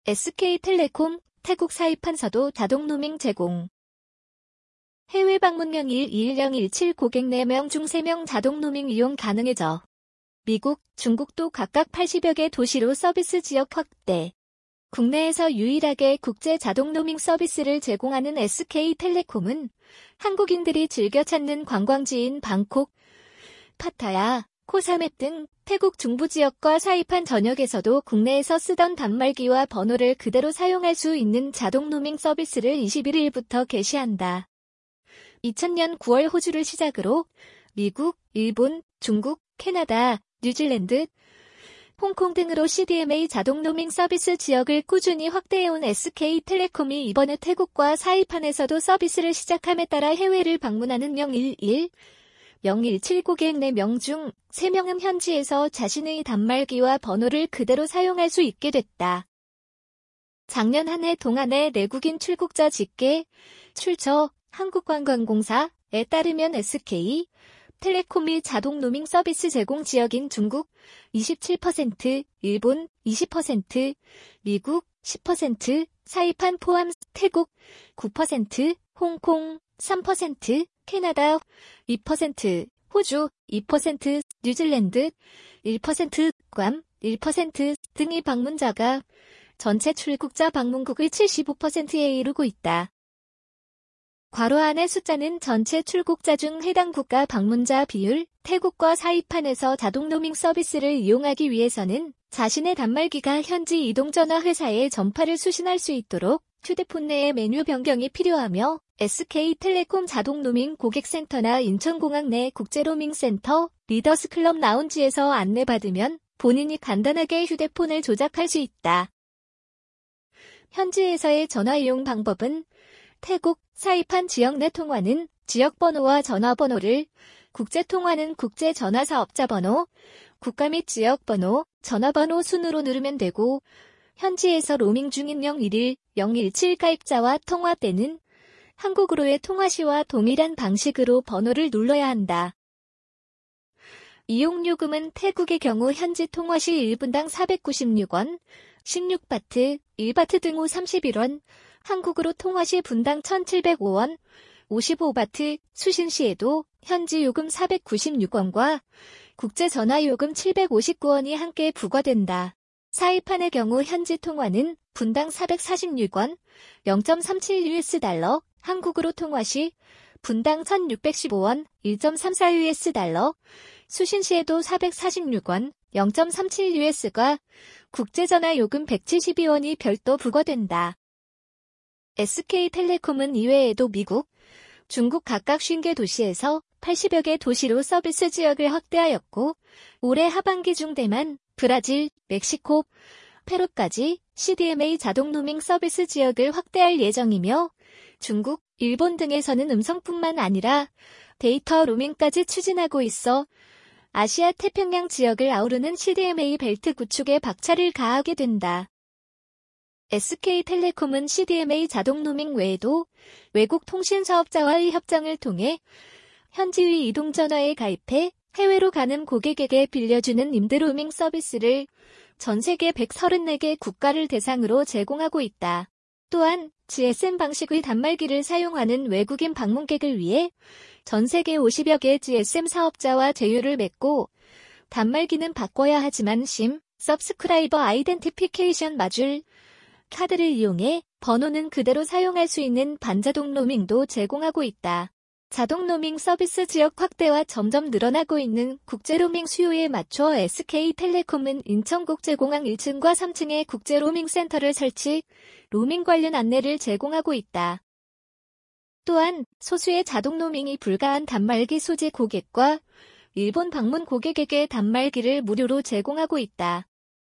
SK텔레콤, 태국 사입판사도 자동 로밍 제공. 해외 방문 명일 21017 고객 4명 중 3명 자동 로밍 이용 가능해져. 미국, 중국도 각각 80여 개 도시로 서비스 지역 확대. 국내에서 유일하게 국제 자동 로밍 서비스를 제공하는 SK텔레콤은 한국인들이 즐겨 찾는 관광지인 방콕, 파타야, 코사맵 등 태국 중부 지역과 사이판 전역에서도 국내에서 쓰던 단말기와 번호를 그대로 사용할 수 있는 자동 로밍 서비스를 21일부터 개시한다. 2000년 9월 호주를 시작으로 미국, 일본, 중국, 캐나다, 뉴질랜드, 홍콩 등으로 CDMA 자동 로밍 서비스 지역을 꾸준히 확대해온 SK텔레콤이 이번에 태국과 사이판에서도 서비스를 시작함에 따라 해외를 방문하는 017 고객 4명 중 3명은 현지에서 자신의 단말기와 번호를 그대로 사용할 수 있게 됐다. 작년 한 해 동안의 내국인 출국자 집계, 출처, 한국관광공사에 따르면 SK텔레콤이 자동 로밍 서비스 제공 지역인 중국 27%, 일본 20%, 미국 10%, 사이판 포함 태국 9%, 홍콩 3%, 캐나다 2%, 호주 2%, 뉴질랜드 1%, 괌 1% 등의 방문자가 전체 출국자 방문국의 75%에 이르고 있다. 괄호 안의 숫자는 전체 출국자 중 해당 국가 방문자 비율, 태국과 사이판에서 자동 로밍 서비스를 이용하기 위해서는 자신의 단말기가 현지 이동전화 회사에 전파를 수신할 수 있도록 휴대폰 내에 메뉴 변경이 필요하며 SK텔레콤 자동 로밍 고객센터나 인천공항 내 국제로밍센터, 리더스클럽 라운지에서 안내받으면 본인이 간단하게 휴대폰을 조작할 수 있다. 현지에서의 전화 이용 방법은 태국, 사이판 지역 내 통화는 지역번호와 전화번호를, 국제통화는 국제전화사업자 번호, 국가 및 지역번호, 전화번호 순으로 누르면 되고 현지에서 로밍 중인 017 가입자와 통화 때는 한국으로의 통화 시와 동일한 방식으로 번호를 눌러야 한다. 이용요금은 태국의 경우 현지 통화 시 1분당 496원, 16바트, 1바트 등 후 31원, 한국으로 통화 시 분당 1,705원, 55바트, 수신 시에도 현지 요금 496원과 국제전화요금 759원이 함께 부과된다. 사이판의 경우 현지 통화는 분당 446원, 0.37US달러, 한국으로 통화 시 분당 1,615원, 1.34US달러, 수신 시에도 446원, 0.37US가 국제전화요금 172원이 별도 부과된다. SK텔레콤은 이외에도 미국, 중국 각각 50개 도시에서 80여 개 도시로 서비스 지역을 확대하였고 올해 하반기 중 대만, 브라질, 멕시코, 페루까지 CDMA 자동 로밍 서비스 지역을 확대할 예정이며 중국, 일본 등에서는 음성뿐만 아니라 데이터 로밍까지 추진하고 있어 아시아 태평양 지역을 아우르는 CDMA 벨트 구축에 박차를 가하게 된다. SK텔레콤은 CDMA 자동 로밍 외에도 외국 통신 사업자와의 협정을 통해 현지의 이동전화에 가입해 해외로 가는 고객에게 빌려주는 임대 로밍 서비스를 전 세계 134개 국가를 대상으로 제공하고 있다. 또한 GSM 방식의 단말기를 사용하는 외국인 방문객을 위해 전 세계 50여 개 GSM 사업자와 제휴를 맺고 단말기는 바꿔야 하지만 심, 서브스크라이버 아이덴티피케이션 마줄, 카드를 이용해 번호는 그대로 사용할 수 있는 반자동 로밍도 제공하고 있다. 자동 로밍 서비스 지역 확대와 점점 늘어나고 있는 국제 로밍 수요에 맞춰 SK텔레콤은 인천국제공항 1층과 3층에 국제 로밍 센터를 설치, 로밍 관련 안내를 제공하고 있다. 또한 소수의 자동 로밍이 불가한 단말기 소지 고객과 일본 방문 고객에게 단말기를 무료로 제공하고 있다.